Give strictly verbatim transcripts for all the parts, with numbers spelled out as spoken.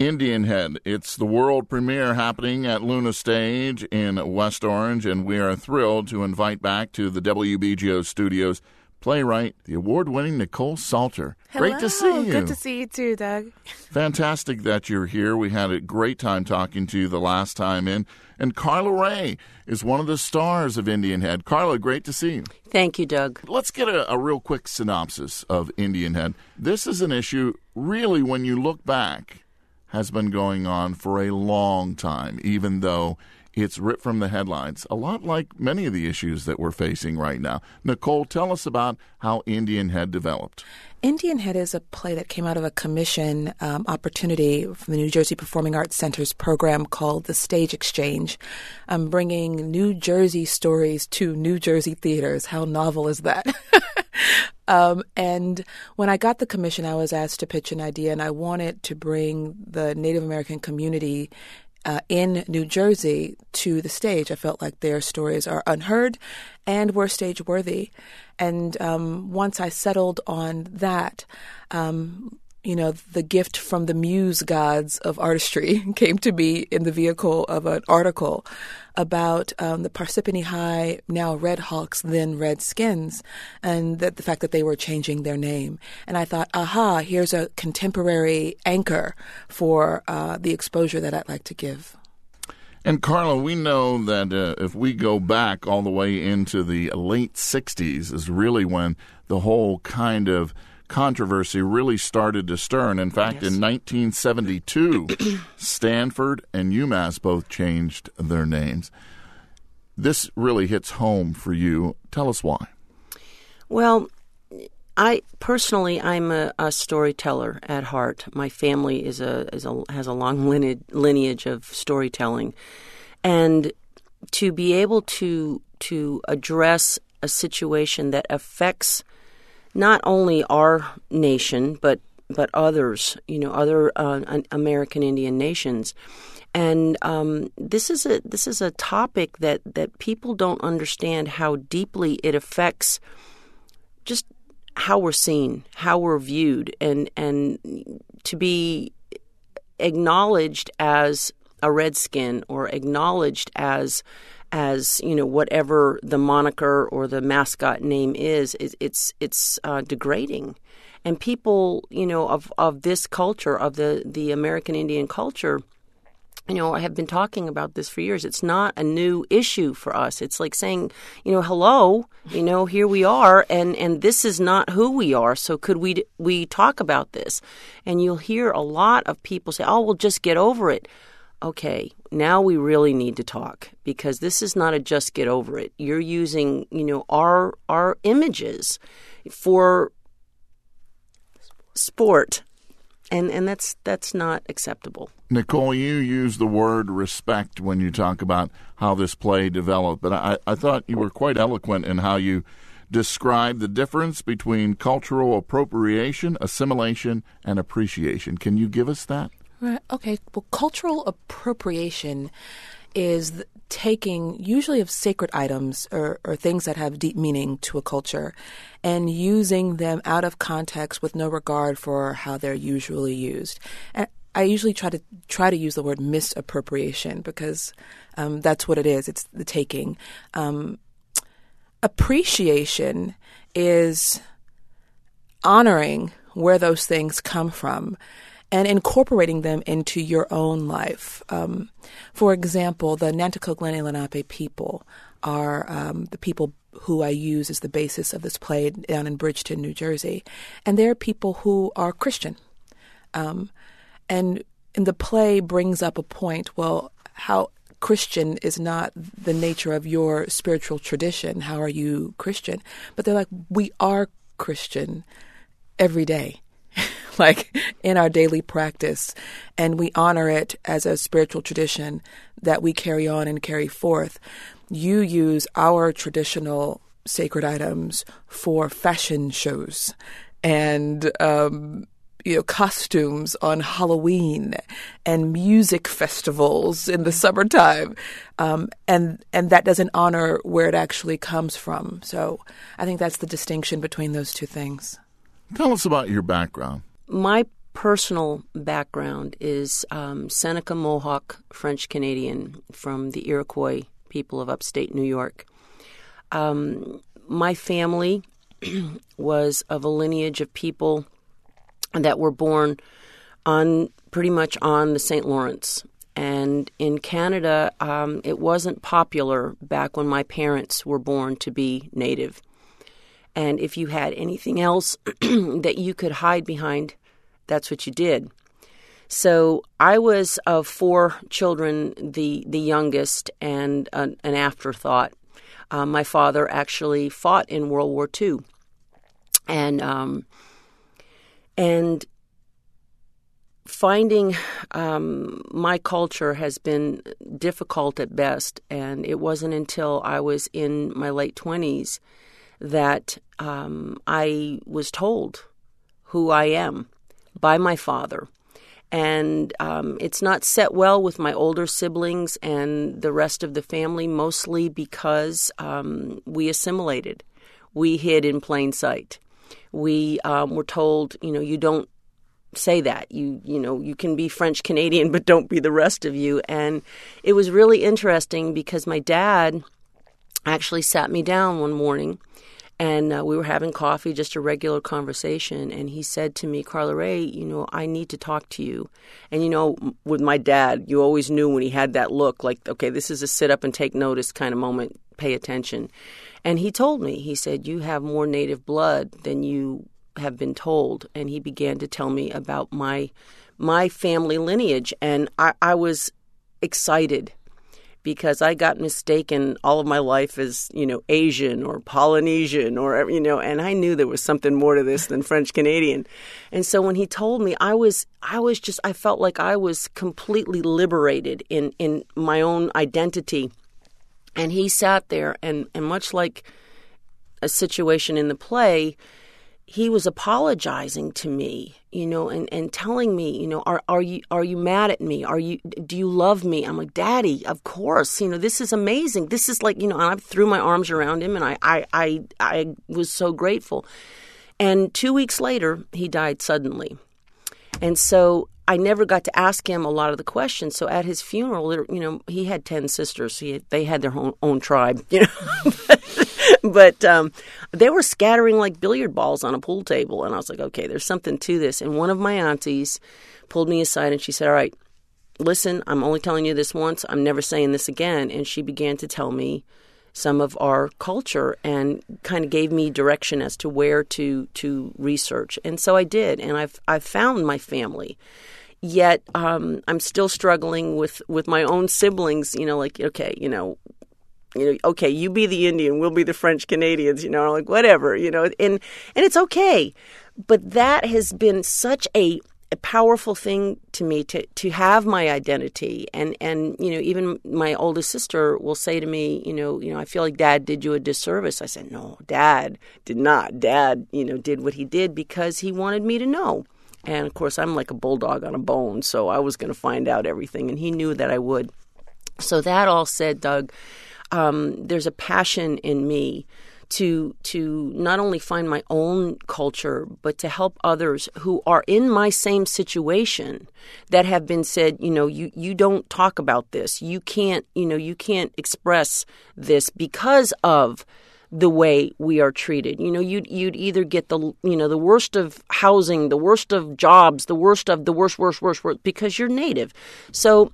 Indian Head. It's the world premiere happening at Luna Stage in West Orange, and we are thrilled to invite back to the W B G O studios playwright, the award-winning Nicole Salter. Hello. Great to see you. Good to see you too, Doug. Fantastic that you're here. We had a great time talking to you the last time in. And Carla Ray is one of the stars of Indian Head. Carla, great to see you. Thank you, Doug. Let's get a, a real quick synopsis of Indian Head. This is an issue, really, when you look back, has been going on for a long time, even though it's ripped from the headlines, a lot like many of the issues that we're facing right now. Nicole, tell us about how Indian Head developed. Indian Head is a play that came out of a commission um, opportunity from the New Jersey Performing Arts Center's program called The Stage Exchange, um, bringing New Jersey stories to New Jersey theaters. How novel is that? Um, and when I got the commission, I was asked to pitch an idea, and I wanted to bring the Native American community uh, in New Jersey to the stage. I felt like their stories are unheard and were stage worthy. And um, once I settled on that, um, you know, the gift from the muse gods of artistry came to me in the vehicle of an article about um, the Parsippany High, now Red Hawks, then Redskins, and that the fact that they were changing their name. And I thought, aha, here's a contemporary anchor for uh, the exposure that I'd like to give. And Carla, we know that uh, if we go back all the way into the late sixties is really when the whole kind of controversy really started to stir. And in fact, yes. in nineteen seventy-two, Stanford and UMass both changed their names. This really hits home for you. Tell us why. Well, I personally, I'm a, a storyteller at heart. My family is a, is a has a long lineage, lineage of storytelling, and to be able to to address a situation that affects not only our nation, but but others, you know, other uh, American Indian nations, and um, this is a this is a topic that, that people don't understand how deeply it affects just how we're seen, how we're viewed, and and to be acknowledged as a redskin or acknowledged as as, you know, whatever the moniker or the mascot name is, is it's it's uh, degrading. And people, you know, of, of this culture, of the, the American Indian culture, you know, I have been talking about this for years. It's not a new issue for us. It's like saying, you know, hello, you know, here we are, and, and this is not who we are. So could we we talk about this? And you'll hear a lot of people say, oh, well, just get over it. Okay, now we really need to talk, because this is not a just get over it. You're using, you know, our our images for sport, and and that's that's not acceptable. Nicole, you use the word respect when you talk about how this play developed, but I, I thought you were quite eloquent in how you described the difference between cultural appropriation, assimilation, and appreciation. Can you give us that? Right. Okay. Well, cultural appropriation is taking usually of sacred items or, or things that have deep meaning to a culture and using them out of context with no regard for how they're usually used. And I usually try to try to use the word misappropriation because um, that's what it is. It's the taking. Um, appreciation is honoring where those things come from and incorporating them into your own life. Um, for example, the Nanticoke Lenni Lenape people are um, the people who I use as the basis of this play down in Bridgeton, New Jersey. And they're people who are Christian. Um, and, and the play brings up a point, well, how Christian is not the nature of your spiritual tradition. How are you Christian? But they're like, we are Christian every day. Like in our daily practice, and we honor it as a spiritual tradition that we carry on and carry forth. You use our traditional sacred items for fashion shows and um, you know, costumes on Halloween and music festivals in the summertime, um, and and that doesn't honor where it actually comes from. So I think that's the distinction between those two things. Tell us about your background. My personal background is um, Seneca Mohawk French Canadian from the Iroquois people of upstate New York. Um, my family was of a lineage of people that were born on pretty much on the Saint Lawrence. And in Canada, um, it wasn't popular back when my parents were born to be Native. And if you had anything else that you could hide behind, that's what you did. So I was of four children, the, the youngest and an, an afterthought. Uh, my father actually fought in World War Two. And um, and finding um, my culture has been difficult at best, and it wasn't until I was in my late twenties that um, I was told who I am by my father. And um, it's not set well with my older siblings and the rest of the family, mostly because um, we assimilated. We hid in plain sight. We um, were told, you know, you don't say that. You you know, you can be French Canadian, but don't be the rest of you. And it was really interesting because my dad actually sat me down one morning, and uh, we were having coffee, just a regular conversation. And he said to me, Carla Ray, you know, I need to talk to you. And, you know, with my dad, you always knew when he had that look like, okay, this is a sit up and take notice kind of moment. Pay attention. And he told me, he said, you have more Native blood than you have been told. And he began to tell me about my my family lineage. And I, I was excited because I got mistaken all of my life as, you know, Asian or Polynesian or, you know, and I knew there was something more to this than French Canadian. And so when he told me, I was I was just, I felt like I was completely liberated in, in my own identity. And he sat there and, and much like a situation in the play, he was apologizing to me, you know, and, and telling me, you know, are are you are you mad at me? Are you do you love me? I'm like, Daddy, of course. You know, this is amazing. This is like, you know, and I threw my arms around him, and I I I, I was so grateful. And two weeks later, he died suddenly, and so I never got to ask him a lot of the questions. So at his funeral, you know, he had ten sisters. He had, they had their own, own tribe, you know. But um, they were scattering like billiard balls on a pool table. And I was like, okay, there's something to this. And one of my aunties pulled me aside and she said, all right, listen, I'm only telling you this once. I'm never saying this again. And she began to tell me some of our culture and kind of gave me direction as to where to to research. And so I did. And I've, I've found my family. Yet um, I'm still struggling with, with my own siblings, you know, like, okay, you know, You know, okay, you be the Indian, we'll be the French Canadians, you know, like whatever, you know, and and it's okay. But that has been such a, a powerful thing to me to, to have my identity. And, and, you know, even my oldest sister will say to me, you know, you know, I feel like Dad did you a disservice. I said, no, Dad did not. Dad, you know, did what he did because he wanted me to know. And, of course, I'm like a bulldog on a bone, so I was going to find out everything, and he knew that I would. So that all said, Doug, Um, there's a passion in me to to not only find my own culture, but to help others who are in my same situation that have been said, you know, you, you don't talk about this. You can't, you know, you can't express this because of the way we are treated. You know, you'd, you'd either get the, you know, the worst of housing, the worst of jobs, the worst of the worst, worst, worst, worst, because you're Native. So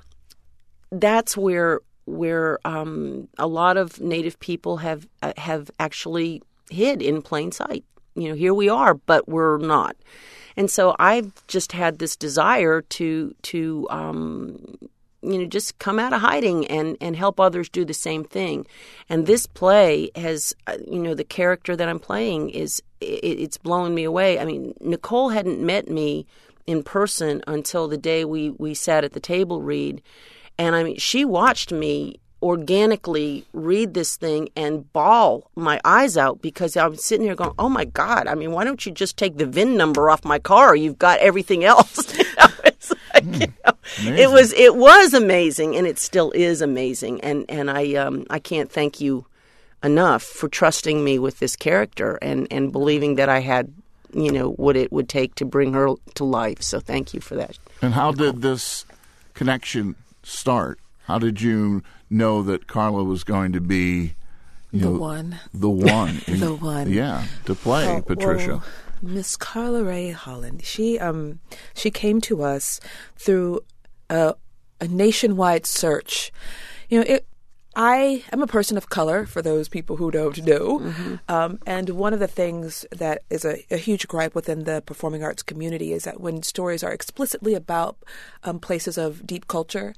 that's where where um, a lot of Native people have uh, have actually hid in plain sight. You know, here we are, but we're not. And so I've just had this desire to to um, you know just come out of hiding and and help others do the same thing. And this play has, uh, you know, the character that I'm playing is it, it's blowing me away. I mean, Nicole hadn't met me in person until the day we we sat at the table read. And I mean, she watched me organically read this thing and bawl my eyes out because I was sitting here going, oh, my God, I mean, why don't you just take the V I N number off my car? You've got everything else. You know, it's like, mm, you know, it was it was amazing, and it still is amazing. And, and I um, I can't thank you enough for trusting me with this character and, and believing that I had you know, what it would take to bring her to life. So thank you for that. And how did this connection start? How did you know that Carla was going to be you the know, one? The one. in, the one. Yeah, to play oh, Patricia. Well, Miss Carla Ray Holland, she um she came to us through a, a nationwide search. You know, it. I am a person of color, for those people who don't know. Mm-hmm. Um, and one of the things that is a, a huge gripe within the performing arts community is that when stories are explicitly about um, places of deep culture,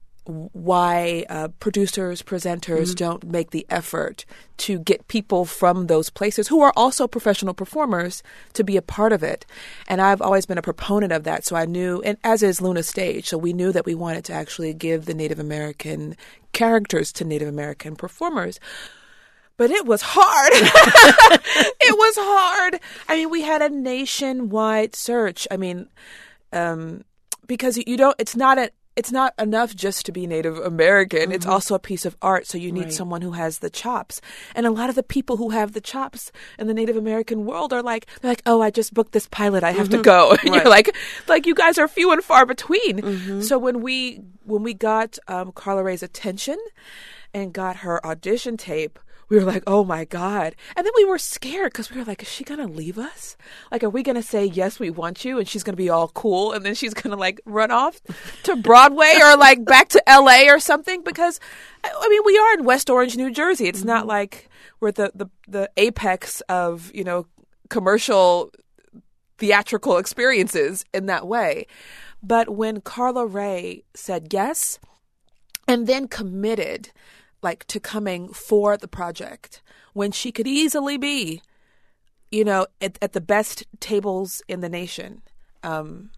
why uh, producers, presenters mm-hmm. don't make the effort to get people from those places who are also professional performers to be a part of it. And I've always been a proponent of that. So I knew, and as is Luna Stage, so we knew that we wanted to actually give the Native American characters to Native American performers. But it was hard. It was hard. I mean, we had a nationwide search. I mean, um, because you don't, it's not a, It's not enough just to be Native American. Mm-hmm. It's also a piece of art, so you need right. someone who has the chops. And a lot of the people who have the chops in the Native American world are like, they're like, oh, I just booked this pilot, I have mm-hmm. to go. And right. you're like, like you guys are few and far between. Mm-hmm. So when we when we got um, Carla Ray's attention and got her audition tape, we were like, oh, my God. And then we were scared because we were like, is she going to leave us? Like, are we going to say, yes, we want you? And she's going to be all cool. And then she's going to, like, run off to Broadway or, like, back to L A or something? Because, I mean, we are in West Orange, New Jersey. It's mm-hmm. not like we're the, the, the apex of, you know, commercial theatrical experiences in that way. But when Carla Ray said yes and then committed like to coming for the project when she could easily be, you know, at, at the best tables in the nation. Um,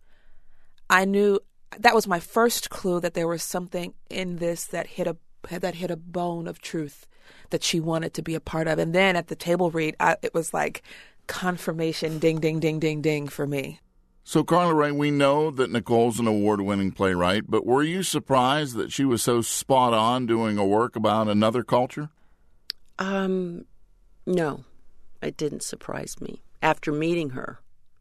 I knew that was my first clue that there was something in this that hit a that hit a bone of truth that she wanted to be a part of. And then at the table read, I, it was like confirmation, ding, ding, ding, ding, ding for me. So, Carla Ray, we know that Nicole's an award-winning playwright, but were you surprised that she was so spot on doing a work about another culture? Um, no, it didn't surprise me. After meeting her,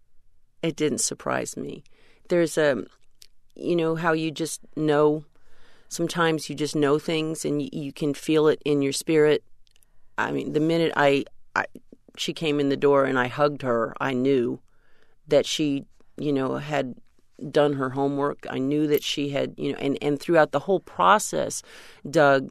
it didn't surprise me. There's a, you know, how you just know, sometimes you just know things and you, you can feel it in your spirit. I mean, the minute I, I, she came in the door and I hugged her, I knew that she, you know, had done her homework. I knew that she had, you know, and, and throughout the whole process, Doug,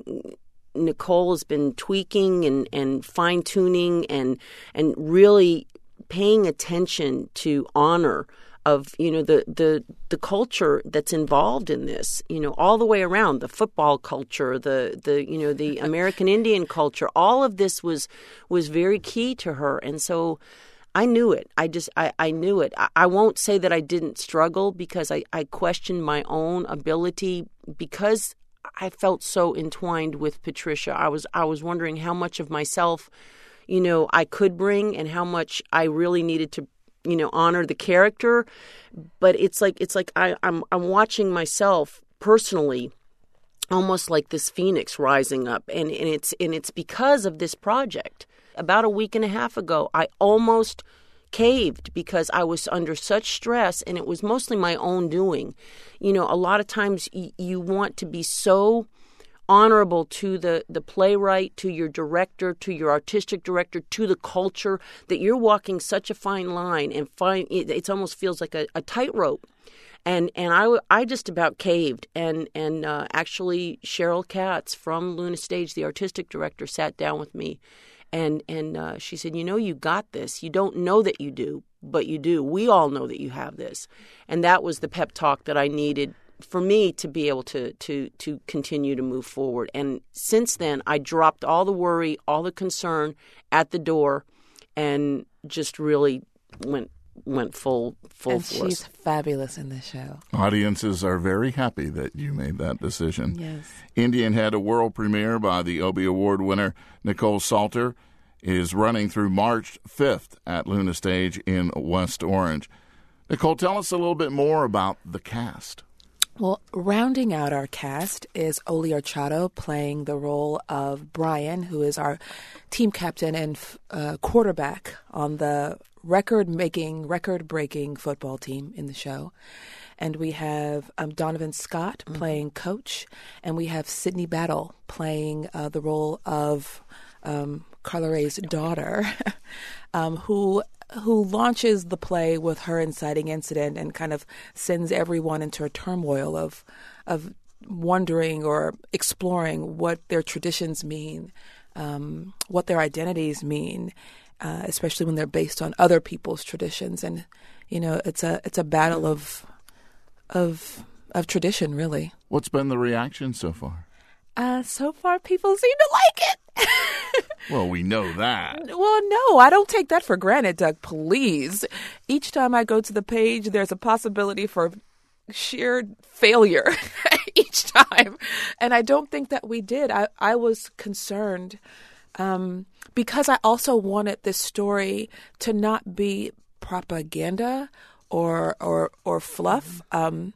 Nicole has been tweaking and, and fine-tuning and and really paying attention to honor of, you know, the, the, the culture that's involved in this, you know, all the way around, the football culture, the, the you know, the American Indian culture, all of this was was very key to her. And so I knew it. I just, I, I knew it. I, I won't say that I didn't struggle because I, I questioned my own ability because I felt so entwined with Patricia. I was, I was wondering how much of myself, you know, I could bring and how much I really needed to, you know, honor the character. But it's like, it's like I, I'm, I'm watching myself personally almost like this phoenix rising up. And, and it's, and it's because of this project. About a week and a half ago, I almost caved because I was under such stress, and it was mostly my own doing. You know, a lot of times y- you want to be so honorable to the, the playwright, to your director, to your artistic director, to the culture, that you're walking such a fine line and fine. It, it almost feels like a, a tightrope. And and I, I just about caved. And, and uh, actually, Cheryl Katz from Luna Stage, the artistic director, sat down with me. And and uh, she said, you know, you got this. You don't know that you do, but you do. We all know that you have this. And that was the pep talk that I needed for me to be able to to to continue to move forward. And since then, I dropped all the worry, all the concern at the door and just really went went full full and force. And she's fabulous in this show. Audiences are very happy that you made that decision. Yes. Indian had a world premiere by the Obie Award winner Nicole Salter. Is running through March fifth at Luna Stage in West Orange. Nicole, tell us a little bit more about the cast. Well, rounding out our cast is Oli Archado playing the role of Brian, who is our team captain and uh, quarterback on the record-making, record-breaking football team in the show. And we have um, Donovan Scott mm-hmm. playing coach, and we have Sydney Battle playing uh, the role of um, Carla Ray's daughter, um, who who launches the play with her inciting incident and kind of sends everyone into a turmoil of of wondering or exploring what their traditions mean, um, what their identities mean, uh, especially when they're based on other people's traditions. And you know, it's a it's a battle of of of tradition, really. What's been the reaction so far? Uh, so far, people seem to like it. Well, we know that. Well, no, I don't take that for granted, Doug. Please. Each time I go to the page, there's a possibility for sheer failure each time. And I don't think that we did. I, I was concerned um, because I also wanted this story to not be propaganda or or, or fluff. Um,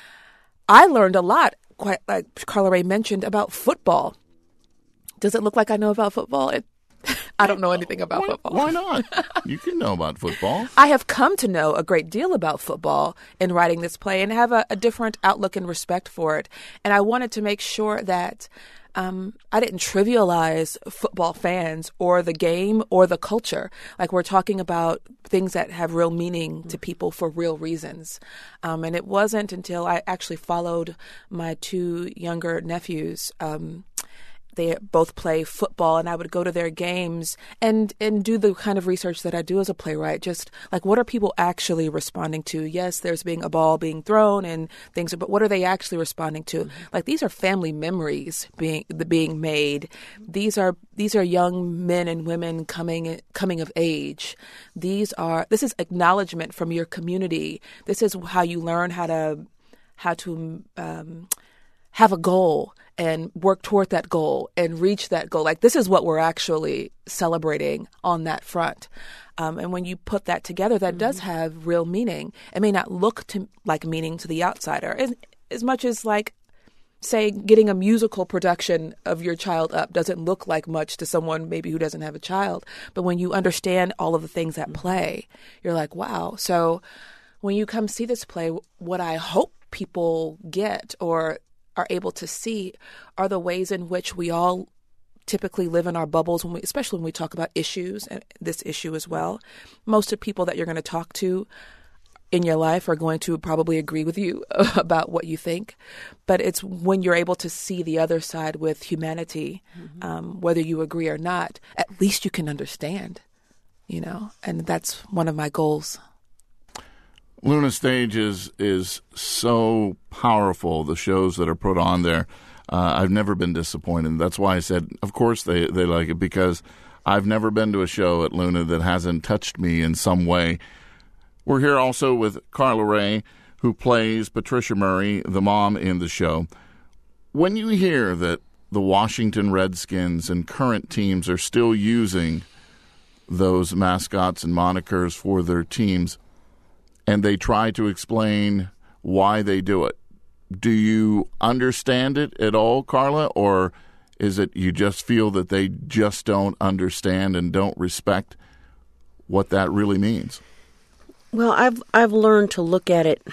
I learned a lot, quite like Carla Ray mentioned, about football. Does it look like I know about football? It, I don't know anything about why, football. Why not? You can know about football. I have come to know a great deal about football in writing this play and have a, a different outlook and respect for it. And I wanted to make sure that um, I didn't trivialize football fans or the game or the culture. Like, we're talking about things that have real meaning to people for real reasons. Um, and it wasn't until I actually followed my two younger nephews. Um, They both play football, and I would go to their games and, and do the kind of research that I do as a playwright. Just like, what are people actually responding to? Yes, there's being a ball being thrown and things, but what are they actually responding to? Mm-hmm. Like, these are family memories being being made. These are these are young men and women coming coming of age. These are this is acknowledgement from your community. This is how you learn how to how to um, have a goal and work toward that goal and reach that goal. Like, this is what we're actually celebrating on that front. Um, and when you put that together, that mm-hmm. does have real meaning. It may not look to like meaning to the outsider as, as much as, like, say, getting a musical production of your child up doesn't look like much to someone maybe who doesn't have a child. But when you understand all of the things at play, you're like, wow. So when you come see this play, what I hope people get or are able to see are the ways in which we all typically live in our bubbles, when we, especially when we talk about issues, and this issue as well. Most of the people that you're going to talk to in your life are going to probably agree with you about what you think. But it's when you're able to see the other side with humanity, mm-hmm. um, whether you agree or not, at least you can understand, you know, and that's one of my goals. Luna Stage is is so powerful, the shows that are put on there. Uh, I've never been disappointed. That's why I said, of course they, they like it, because I've never been to a show at Luna that hasn't touched me in some way. We're here also with Carla Ray, who plays Patricia Murray, the mom in the show. When you hear that the Washington Redskins and current teams are still using those mascots and monikers for their teams, and they try to explain why they do it, do you understand it at all, Carla, or is it you just feel that they just don't understand and don't respect what that really means? Well, I've I've learned to look at it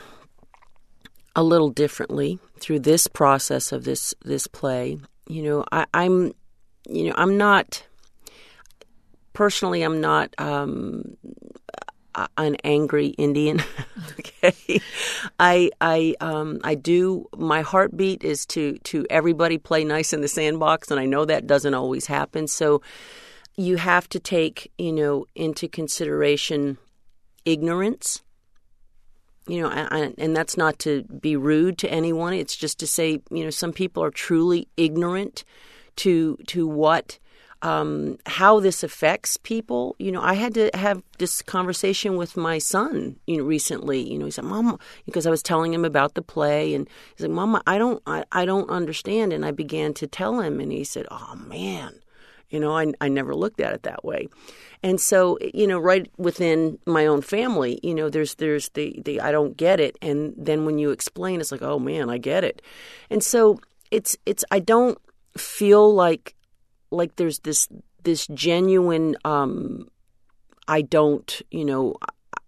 a little differently through this process of this this play. You know, I, I'm, you know, I'm not personally. I'm not. Um, an angry Indian. Okay. I I um I do my heartbeat is to to everybody play nice in the sandbox, and I know that doesn't always happen. So you have to take, you know, into consideration ignorance. You know, and, and that's not to be rude to anyone. It's just to say, you know, some people are truly ignorant to to what Um, how this affects people. You know, I had to have this conversation with my son, you know, recently. You know, he said, "Mama," because I was telling him about the play, and he said, "Mama, I don't, I, I don't understand." And I began to tell him, and he said, "Oh man, You know, I, I never looked at it that way. And so, you know, right within my own family, you know, there's there's the, the I don't get it. And then when you explain, it's like, oh, man, I get it. And so it's it's I don't feel like like there's this this genuine um, I don't, you know,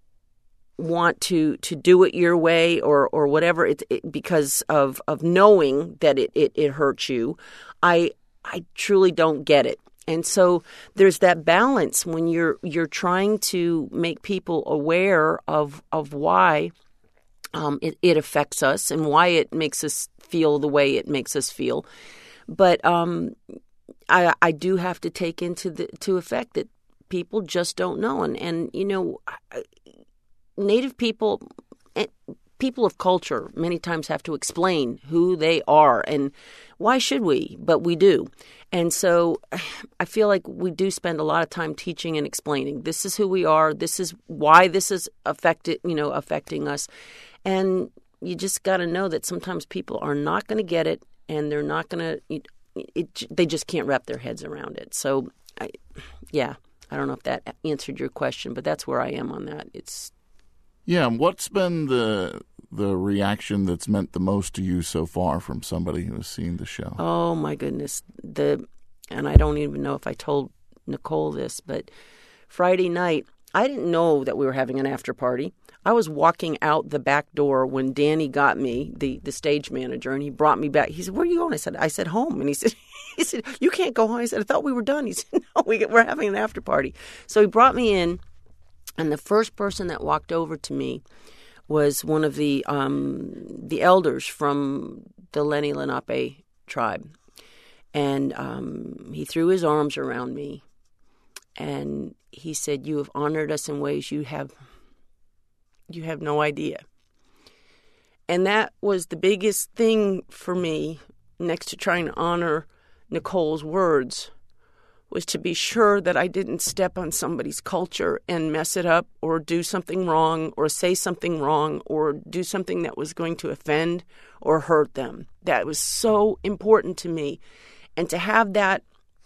want to, to do it your way or, or whatever it, it, because of, of knowing that it, it, it hurts you. I I truly don't get it. And so there's that balance when you're you're trying to make people aware of of why um, it, it affects us and why it makes us feel the way it makes us feel. But um, I, I do have to take into the to effect that people just don't know. And, and you know, Native people, people of culture, many times have to explain who they are. And why should we? But we do. And so I feel like we do spend a lot of time teaching and explaining. This is who we are. This is why this is affected, you know, affecting us. And you just got to know that sometimes people are not going to get it, and they're not going to. It, it, they just can't wrap their heads around it. So, I, yeah, I don't know if that answered your question, but that's where I am on that. It's yeah. What's been the the reaction that's meant the most to you so far from somebody who has seen the show? Oh my goodness. The and I don't even know if I told Nicole this, but Friday night, I didn't know that we were having an after party. I was walking out the back door when Danny got me, the, the stage manager, and he brought me back. He said, "Where are you going?" I said, I said, "Home." And he said, he said, "You can't go home." I said, "I thought we were done." He said, "No, we, we're having an after party." So he brought me in, and the first person that walked over to me was one of the um, the elders from the Lenni Lenape tribe. And um, he threw his arms around me, and he said, "You have honored us in ways you have you have no idea." And that was the biggest thing for me, next to trying to honor Nicole's words, was to be sure that I didn't step on somebody's culture and mess it up or do something wrong or say something wrong or do something that was going to offend or hurt them. That was so important to me. And to have that,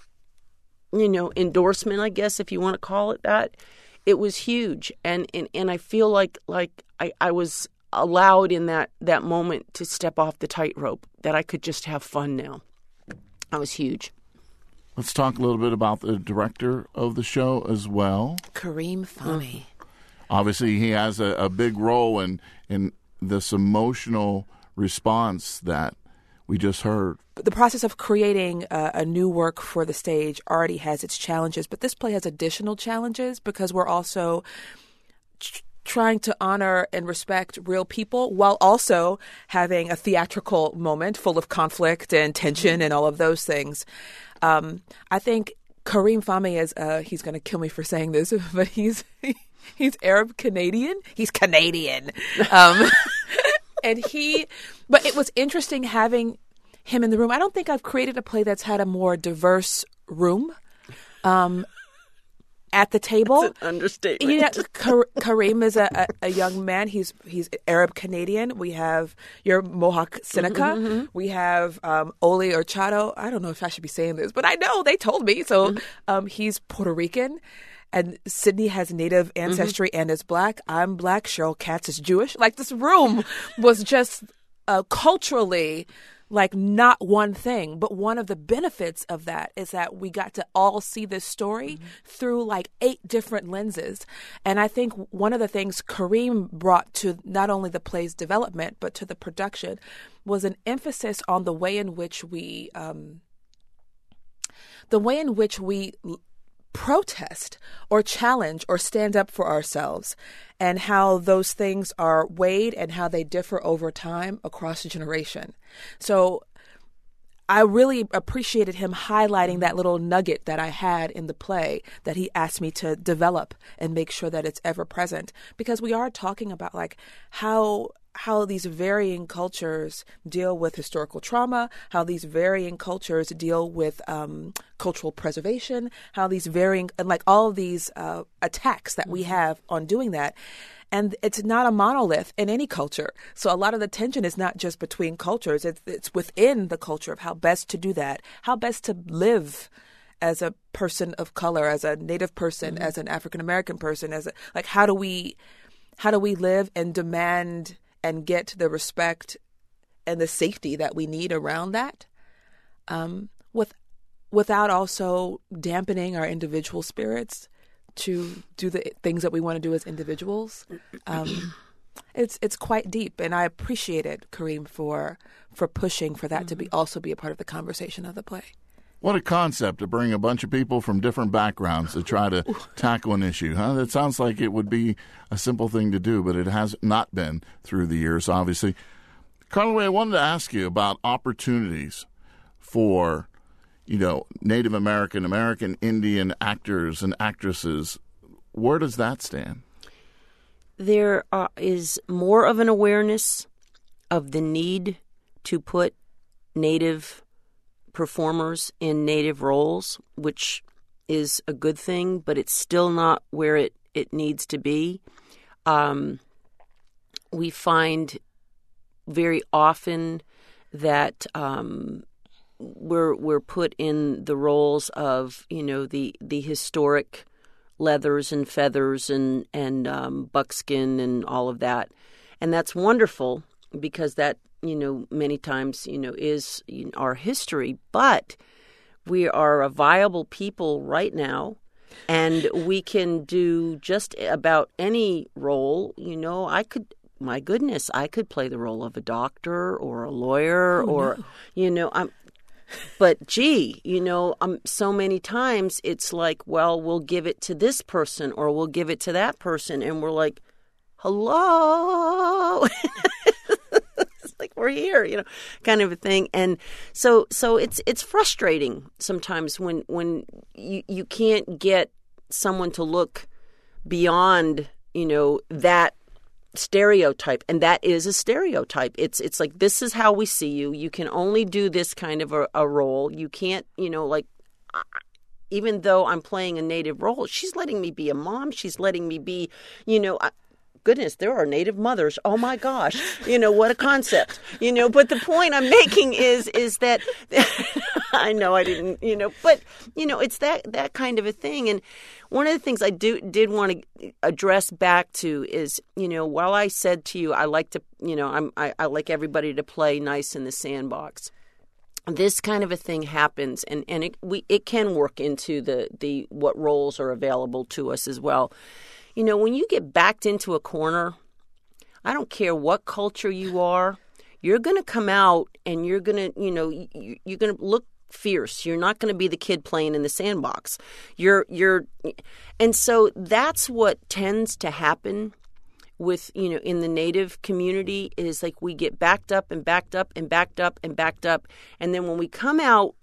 you know, endorsement, I guess, if you want to call it that, it was huge. And and, and I feel like like I, I was allowed in that, that moment to step off the tightrope, that I could just have fun now. That was huge. Let's talk a little bit about the director of the show as well. Kareem Fahmy. Obviously, he has a, a big role in, in this emotional response that we just heard. The process of creating a, a new work for the stage already has its challenges, but this play has additional challenges because we're also tr- trying to honor and respect real people while also having a theatrical moment full of conflict and tension and all of those things. Um, I think Kareem Fahmy is, uh, he's going to kill me for saying this, but he's he's Arab Canadian. He's Canadian. Um, and he, but it was interesting having him in the room. I don't think I've created a play that's had a more diverse room um, at the table. That's an understatement. You know, Kar- Kareem is a, a, a young man. He's he's Arab Canadian. We have your Mohawk Seneca. Mm-hmm, mm-hmm. We have um, Oli Orchado. I don't know if I should be saying this, but I know they told me. So Mm-hmm. um, he's Puerto Rican. And Sydney has Native ancestry mm-hmm. and is Black. I'm Black. Cheryl Katz is Jewish. Like, this room was just uh, culturally like not one thing, but one of the benefits of that is that we got to all see this story mm-hmm. through like eight different lenses. And I think one of the things Kareem brought to not only the play's development, but to the production was an emphasis on the way in which we, um, the way in which we protest or challenge or stand up for ourselves, and how those things are weighed and how they differ over time across a generation. So I really appreciated him highlighting that little nugget that I had in the play that he asked me to develop and make sure that it's ever present, because we are talking about like how how these varying cultures deal with historical trauma, how these varying cultures deal with um, cultural preservation, how these varying, and like all of these uh, attacks that we have on doing that. And it's not a monolith in any culture. So a lot of the tension is not just between cultures. It's, it's within the culture of how best to do that, how best to live as a person of color, as a Native person, mm-hmm. as an African American person, as a, like how do we how do we live and demand and get the respect and the safety that we need around that, um, with without also dampening our individual spirits to do the things that we want to do as individuals. Um, it's it's quite deep, and I appreciate it, Kareem, for for pushing for that mm-hmm. to be also be a part of the conversation of the play. What a concept to bring a bunch of people from different backgrounds to try to tackle an issue, huh? That sounds like it would be a simple thing to do, but it has not been through the years, obviously. Karla, I wanted to ask you about opportunities for, you know, Native American, American Indian actors and actresses. Where does that stand? There uh, is more of an awareness of the need to put Native performers in Native roles, which is a good thing, but it's still not where it, it needs to be. Um, we find very often that um, we're we're put in the roles of, you know, the the historic leathers and feathers and and um, buckskin and all of that, and that's wonderful because that, you know, many times, you know, is you know, our history. But we are a viable people right now, and we can do just about any role. You know, I could. My goodness, I could play the role of a doctor or a lawyer, oh, or no. you know, I'm. But gee, you know, um, so many times it's like, well, we'll give it to this person or we'll give it to that person, and we're like, hello, it's like we're here, you know, kind of a thing. And so, so it's it's frustrating sometimes when when you you can't get someone to look beyond, you know, that stereotype, and that is a stereotype. It's it's like, this is how we see you. You can only do this kind of a, a role. You can't, you know, like, even though I'm playing a Native role, she's letting me be a mom. She's letting me be, you know, I, goodness, there are Native mothers. Oh my gosh, you know, what a concept, you know. But the point I'm making is is that I know I didn't, you know, but you know, it's that that kind of a thing. And one of the things I do did want to address back to is, you know, while I said to you, I like to, you know, I'm I, I like everybody to play nice in the sandbox. This kind of a thing happens, and and it we it can work into the the what roles are available to us as well. You know, when you get backed into a corner, I don't care what culture you are, you're going to come out and you're going to, you know, you're going to look fierce. You're not going to be the kid playing in the sandbox. You're, you're, and so that's what tends to happen with, you know, in the Native community is like we get backed up and backed up and backed up and backed up. And then when we come out,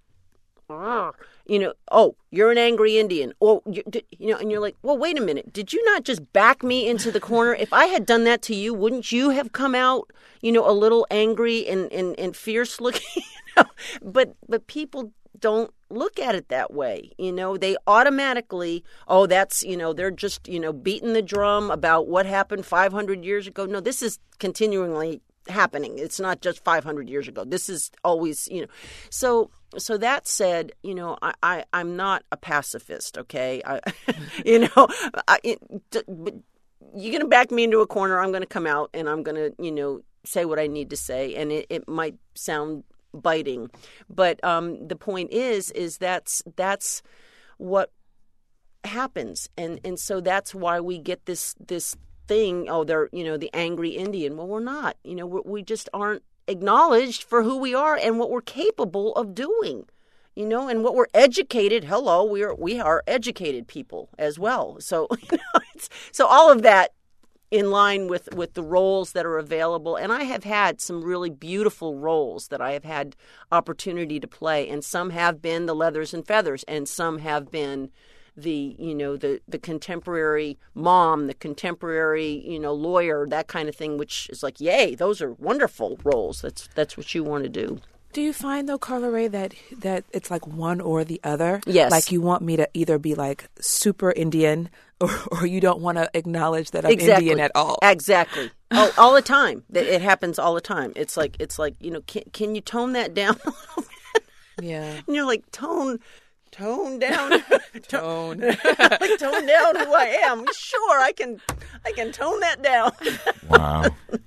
you know, oh, you're an angry Indian. Or, you know, and you're like, well, wait a minute. Did you not just back me into the corner? If I had done that to you, wouldn't you have come out, you know, a little angry and, and, and fierce looking? you know? But but people don't look at it that way. You know, they automatically, oh, that's, you know, they're just, you know, beating the drum about what happened five hundred years ago. No, this is continually happening. It's not just five hundred years ago. This is always, you know, so... So that said, you know, I, I, I'm not a pacifist, okay? I, you know, I, it, but you're going to back me into a corner, I'm going to come out and I'm going to, you know, say what I need to say. And it, it might sound biting. But um, the point is, is that's that's what happens. And, and so that's why we get this this thing, oh, they're, you know, the angry Indian. Well, we're not. You know, we're, we just aren't acknowledged for who we are and what we're capable of doing, you know, and what we're educated. Hello, we are we are educated people as well. So, you know, it's, so all of that in line with, with the roles that are available. And I have had some really beautiful roles that I have had opportunity to play, and some have been the leathers and feathers, and some have been the, you know, the, the contemporary mom, the contemporary, you know, lawyer, that kind of thing, which is like, yay, those are wonderful roles. That's that's what you want to do. Do you find, though, Karla Rae, that that it's like one or the other? Yes. Like you want me to either be like super Indian or, or you don't want to acknowledge that I'm exactly. Indian at all. Exactly. all, all the time. It happens all the time. It's like, it's like, you know, can, can you tone that down a little bit? Yeah. And you're like, tone... Tone down, Tone. like tone down who I am. Sure, I can, I can tone that down. Wow.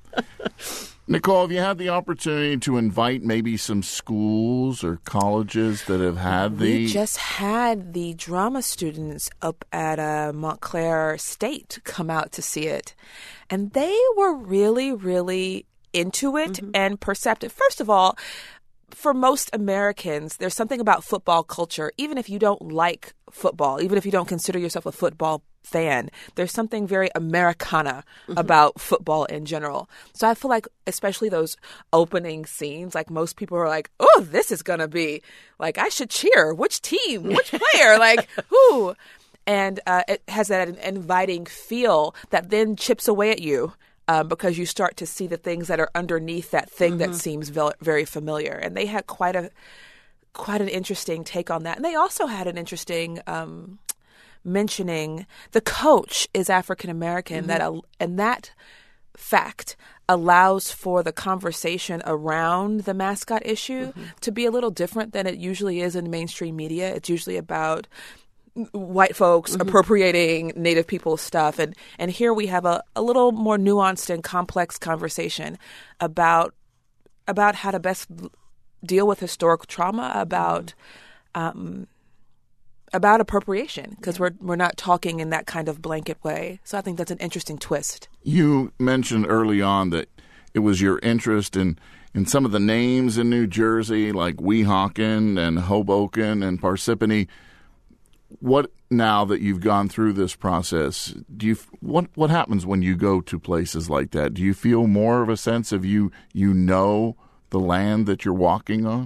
Nicole, have you had the opportunity to invite maybe some schools or colleges that have had the... We just had the drama students up at uh, Montclair State come out to see it. And they were really, really into it mm-hmm. and perceptive. First of all, for most Americans, there's something about football culture, even if you don't like football, even if you don't consider yourself a football fan, there's something very Americana mm-hmm. about football in general. So I feel like especially those opening scenes, like most people are like, oh, this is going to be like, I should cheer. Which team? Which player? Like, who? And uh, it has that inviting feel that then chips away at you. Um, because you start to see the things that are underneath that thing mm-hmm. that seems ve- very familiar. And they had quite a quite an interesting take on that. And they also had an interesting um, mentioning the coach is African American, mm-hmm. that uh, and that fact allows for the conversation around the mascot issue mm-hmm. to be a little different than it usually is in mainstream media. It's usually about white folks mm-hmm. appropriating Native people's stuff. And, and here we have a, a little more nuanced and complex conversation about about how to best deal with historic trauma, about mm-hmm. um, about appropriation, because yeah. we're we're not talking in that kind of blanket way. So I think that's an interesting twist. You mentioned early on that it was your interest in, in some of the names in New Jersey, like Weehawken and Hoboken and Parsippany. What, now that you've gone through this process, do you what what happens when you go to places like that? Do you feel more of a sense of you you know the land that you're walking on?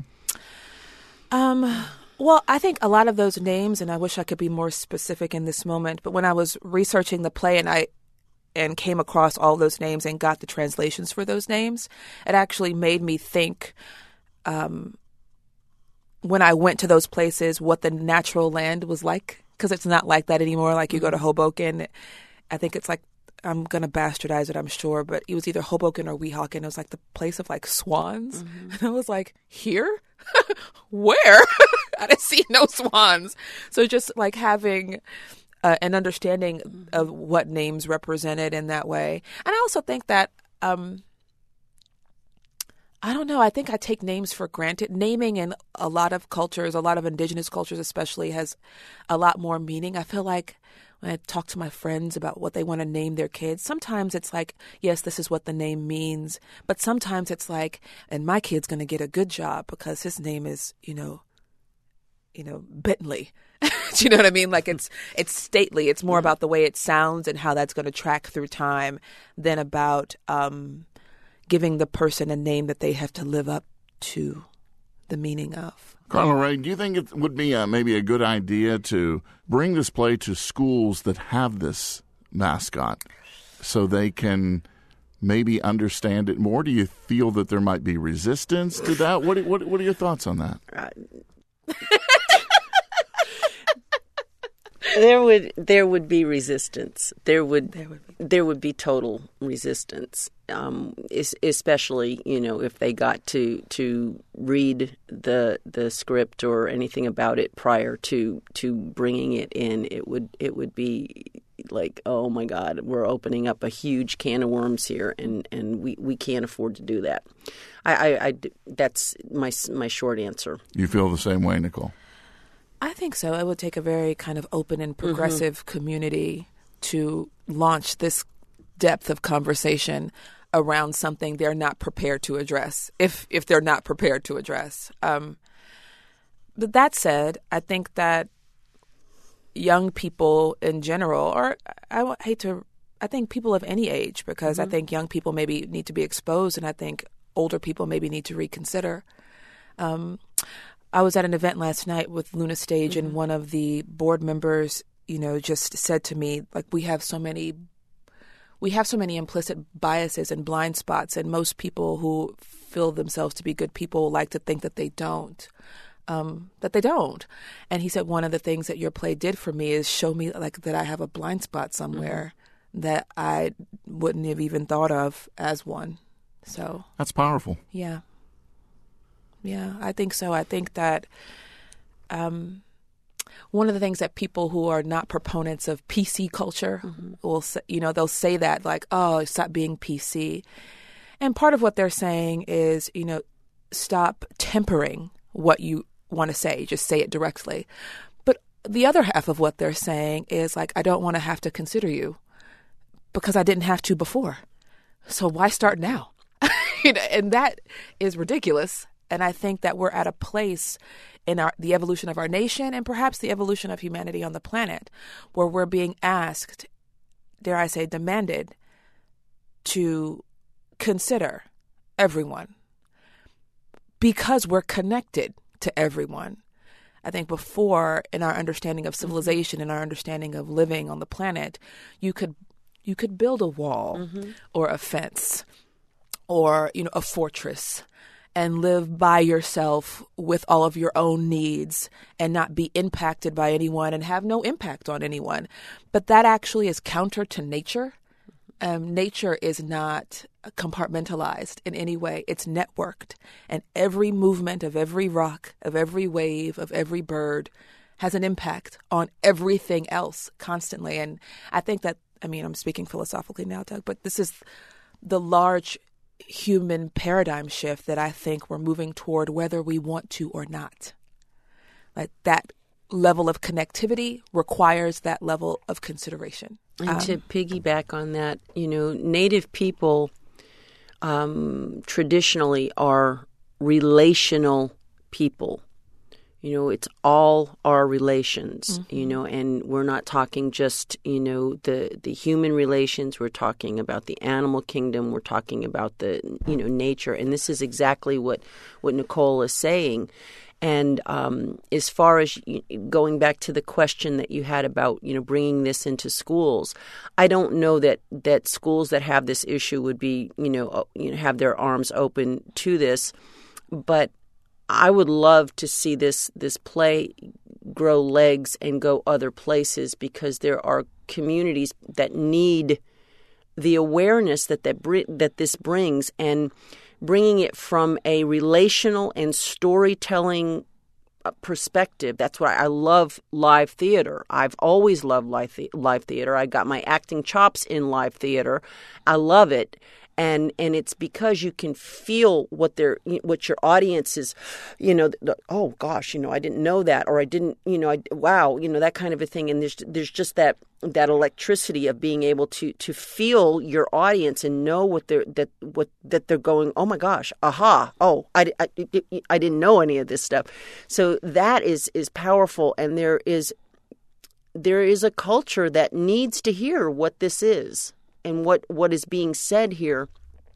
Um, well, I think a lot of those names, and I wish I could be more specific in this moment, but when I was researching the play and I and came across all those names and got the translations for those names, it actually made me think um when I went to those places, what the natural land was like, because it's not like that anymore. Like you go to Hoboken, I think it's like, I'm going to bastardize it, I'm sure, but it was either Hoboken or Weehawken. It was like the place of like swans. Mm-hmm. And I was like, here? Where? I didn't see no swans. So just like having uh, an understanding mm-hmm. of what names represented in that way. And I also think that, um, I don't know. I think I take names for granted. Naming in a lot of cultures, a lot of indigenous cultures especially, has a lot more meaning. I feel like when I talk to my friends about what they want to name their kids, sometimes it's like, yes, this is what the name means. But sometimes it's like, and my kid's going to get a good job because his name is, you know, you know, Bentley. Do you know what I mean? Like it's it's stately. It's more about the way it sounds and how that's going to track through time than about um giving the person a name that they have to live up to the meaning of. Carla Ray, do you think it would be a, maybe a good idea to bring this play to schools that have this mascot so they can maybe understand it more? Do you feel that there might be resistance to that? What what, what are your thoughts on that? Uh, There would there would be resistance. There would there would be, there would be total resistance, um, es- especially you know if they got to to read the the script or anything about it prior to to bringing it in. It would it would be like, oh my God, we're opening up a huge can of worms here, and, and we, we can't afford to do that. I, I, I that's my my short answer. You feel the same way, Nicole? I think so. It would take a very kind of open and progressive mm-hmm. community to launch this depth of conversation around something they're not prepared to address, if if they're not prepared to address. Um, but that said, I think that young people in general, or I hate to, I think people of any age, because mm-hmm. I think young people maybe need to be exposed, and I think older people maybe need to reconsider. Um I was at an event last night with Luna Stage, mm-hmm. and one of the board members, you know, just said to me, like, we have so many, we have so many implicit biases and blind spots, and most people who feel themselves to be good people like to think that they don't, um, that they don't. And he said, one of the things that your play did for me is show me, like, that I have a blind spot somewhere mm-hmm. that I wouldn't have even thought of as one. So that's powerful. Yeah. Yeah, I think so. I think that um, one of the things that people who are not proponents of P C culture mm-hmm. will say, you know, they'll say that like, oh, stop being P C. And part of what they're saying is, you know, stop tempering what you want to say, just say it directly. But the other half of what they're saying is like, I don't want to have to consider you because I didn't have to before. So why start now? You know, and that is ridiculous. And I think that we're at a place in our the evolution of our nation and perhaps the evolution of humanity on the planet where we're being asked, dare I say, demanded to consider everyone because we're connected to everyone. I think before, in our understanding of civilization, in our understanding of living on the planet, you could you could build a wall mm-hmm. or a fence or, you know, a fortress and live by yourself with all of your own needs and not be impacted by anyone and have no impact on anyone. But that actually is counter to nature. Um, nature is not compartmentalized in any way. It's networked. And every movement of every rock, of every wave, of every bird has an impact on everything else constantly. And I think that, I mean, I'm speaking philosophically now, Doug, but this is the large human paradigm shift that I think we're moving toward whether we want to or not. Like that level of connectivity requires that level of consideration. And um, to piggyback on that, you know, Native people um, traditionally are relational people. You know, it's all our relations, mm-hmm. you know, and we're not talking just, you know, the, the human relations. We're talking about the animal kingdom. We're talking about the, you know, nature. And this is exactly what, what Nicole is saying. And um, as far as going back to the question that you had about, you know, bringing this into schools, I don't know that, that schools that have this issue would be, you know, you know, have their arms open to this. But I would love to see this this play grow legs and go other places because there are communities that need the awareness that that, that this brings, and bringing it from a relational and storytelling perspective. That's why I love live theater. I've always loved live, the- live theater. I got my acting chops in live theater. I love it. And and it's because you can feel what their what your audience is, you know. The, oh gosh, you know, I didn't know that, or I didn't, you know, I, wow, you know, that kind of a thing. And there's there's just that that electricity of being able to to feel your audience and know what they're that what that they're going. Oh my gosh, aha! Oh, I, I, I didn't know any of this stuff. So that is is powerful, and there is there is a culture that needs to hear what this is. And what, what is being said here.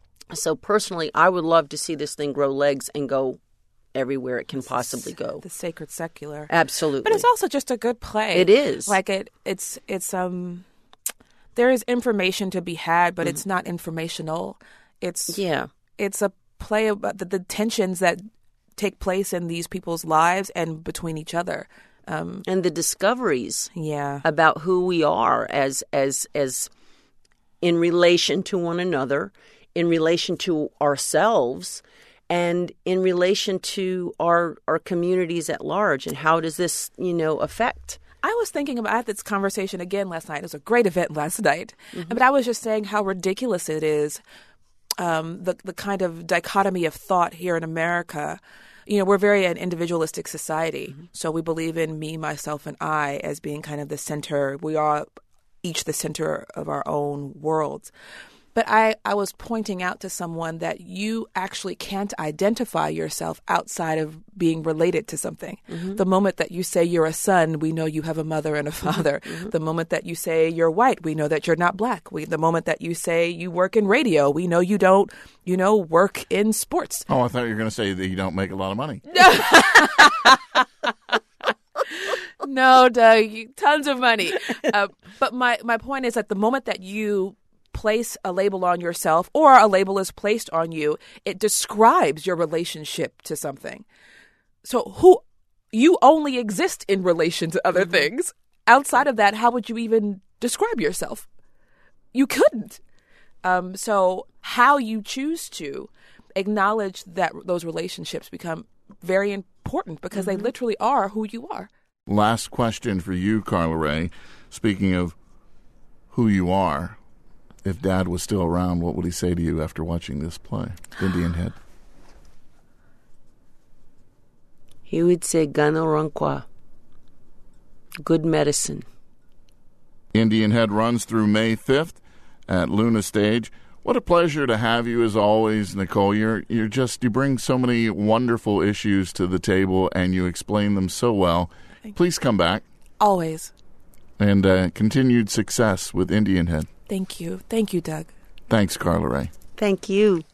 So personally, I would love to see this thing grow legs and go everywhere it can possibly go. The sacred secular. Absolutely. But it's also just a good play. It is. Like it it's it's um there is information to be had, but mm-hmm. it's not informational. It's yeah. It's a play about the, the tensions that take place in these people's lives and between each other. Um, and the discoveries yeah. about who we are as as as in relation to one another, in relation to ourselves, and in relation to our our communities at large. And how does this, you know, affect? I was thinking about this conversation again last night. It was a great event last night. Mm-hmm. But I was just saying how ridiculous it is, um, the the kind of dichotomy of thought here in America. You know, we're very an individualistic society. Mm-hmm. So we believe in me, myself, and I as being kind of the center. We are each the center of our own worlds. But I, I was pointing out to someone that you actually can't identify yourself outside of being related to something. Mm-hmm. The moment that you say you're a son, we know you have a mother and a father. Mm-hmm. The moment that you say you're white, we know that you're not black. We, the moment that you say you work in radio, we know you don't, you know, work in sports. Oh, I thought you were going to say that you don't make a lot of money. No, Doug, tons of money. Uh, but my, my point is that the moment that you place a label on yourself or a label is placed on you, it describes your relationship to something. So who you only exist in relation to other mm-hmm. things. Outside of that, how would you even describe yourself? You couldn't. Um, so how you choose to acknowledge that those relationships become very important because mm-hmm. they literally are who you are. last question for you, Carla Ray. Speaking of who you are, if Dad was still around, what would he say to you after watching this play, Indian Head? He would say, Gano Ronqua, good medicine. Indian Head runs through May fifth at Luna Stage. What a pleasure to have you as always, Nicole. You're you're just you bring so many wonderful issues to the table, and you explain them so well. Please come back. Always. And uh, continued success with Indian Head. Thank you. Thank you, Doug. Thanks, Carla Ray. Thank you.